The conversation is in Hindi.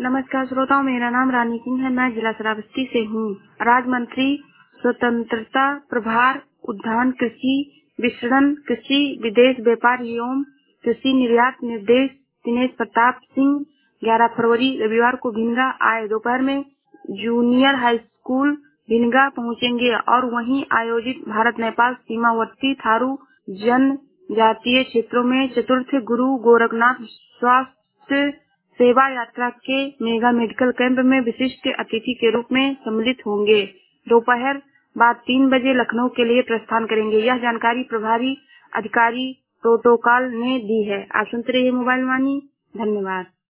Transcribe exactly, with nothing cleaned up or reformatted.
नमस्कार श्रोताओं, मेरा नाम रानी सिंह है। मैं जिला श्रावस्ती से हूँ। राज्य मंत्री स्वतंत्रता प्रभार उद्यान कृषि विपणन कृषि विदेश व्यापार एवं कृषि निर्यात निर्देश दिनेश प्रताप सिंह ग्यारह फरवरी रविवार को भिनगा आए। दोपहर में जूनियर हाई स्कूल भिनगा पहुंचेंगे और वहीं आयोजित भारत नेपाल सीमावर्ती थारू जनजातीय क्षेत्रों में चतुर्थ गुरु गोरखनाथ स्वास्थ्य सेवा यात्रा के मेगा मेडिकल कैंप में विशिष्ट अतिथि के रूप में सम्मिलित होंगे। दोपहर बाद तीन बजे लखनऊ के लिए प्रस्थान करेंगे। यह जानकारी प्रभारी अधिकारी प्रोटोकॉल ने दी है। आप सुनते रहिए मोबाइल वाणी। धन्यवाद।